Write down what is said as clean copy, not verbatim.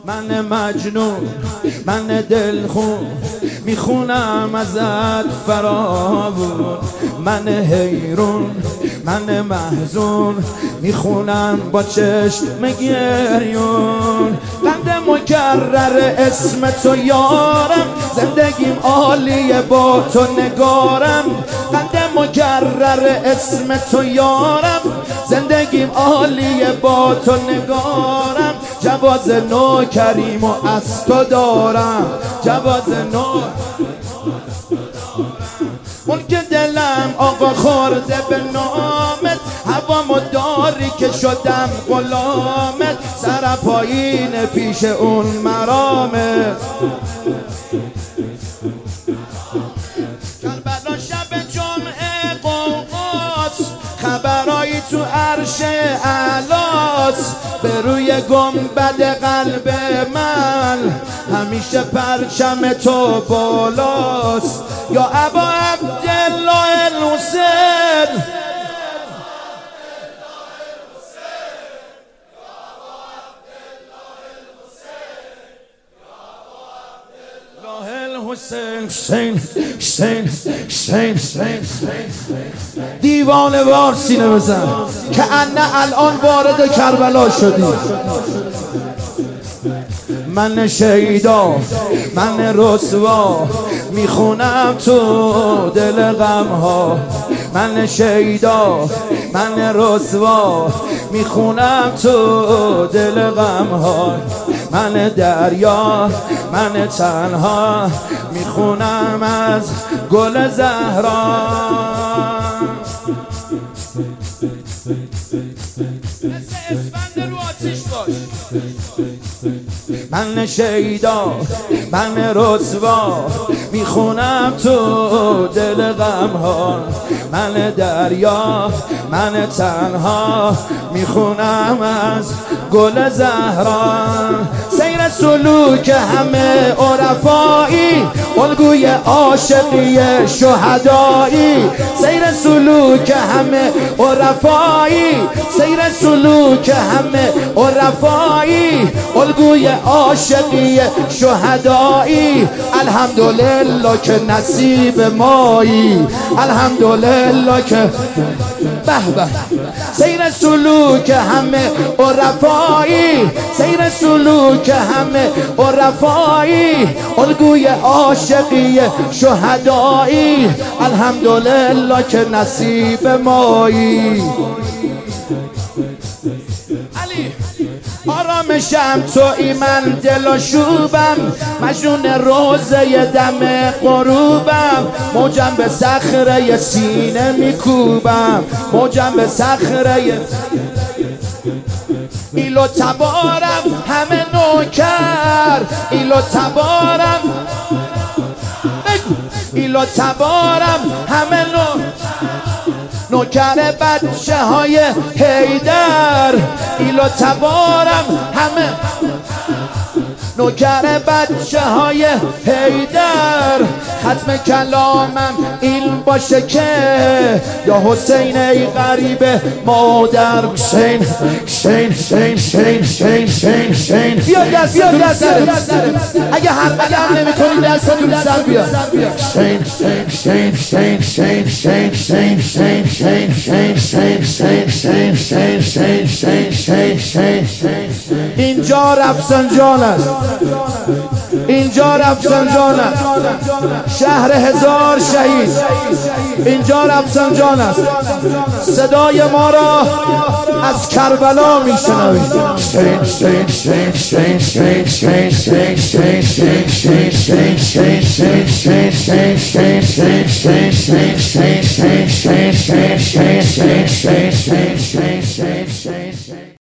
من مجنون، من دلخون، میخونم ازت فراوون. من حیرون، من محزون، میخونم با چشم گریون. قند مکرر اسم تو یارم، زندگیم عالیه با تو نگارم. قند مکرر اسم تو یارم، زندگیم عالیه با تو نگارم. جواز نو کریم و از تو دارم، جواز نو. اون که دلم آقا خورده به نامت، هوامو داری که شدم غلامت. سر پایین پیش اون مرامت. کربلا شب جمعه قوقاست، خبرایی تو عرش اعلاست. به روی گنبد قلب من همیشه پرچم تو بالاست. یا ابا عبدالله الحسین، دیوانه وار سینه بزن که انه الان وارد کربلا شدی. من شیدا، من رسوا، میخونم تو دل غم ها. من شیدا، من رسوا، میخونم تو دل غم ها. من دریا، من تنها، میخونم از گل زهرا. اسفند رو آتیش باش. من شیدا، من رسوا، میخونم تو دل غم ها. من دریا، من تنها، میخونم از گل زهرا. سیر سلوک همه عرفایی، الگوی عاشقی شهدایی. سیر سلوک همه عرفایی، سیر سلوک همه عرفایی، الگوی عاشقی شهدایی. الحمدلله که نصیب مایی، الحمدلله که به به. سیر سلوک همه عرفایی، سیر سلوک همه عرفایی، الگوی عاشقی شهدایی. الحمدلله که نصیب مایی. علی آرامشم تویی، من دل و شوبم، مجنون روزه دم غروبم. موجم به صخره سینه میکوبم، موجم به صخره. ایلو تبارم همه نوکر، ایلو تبارم، ایلو تبارم همه نوکر بچه های حیدر. ایلو تبارم همه نوکر بچه های حیدر. ختم کلامم این باشه که یا حسین ای غریب مادر. حسین حسین حسین حسین حسین حسین حسین. بیا دست، بیا دست. اگه هر قدم نمی کنی دست کنی رو سر بیا. حسین حسین حسین حسین حسین حسین حسین حسین حسین حسین حسین حسین حسین حسین. اینجا رفسنجان است، اینجا رفسنجان است، شهر هزار شهید. اینجا رفسنجان است، صدای ما را از کربلا میشنوید.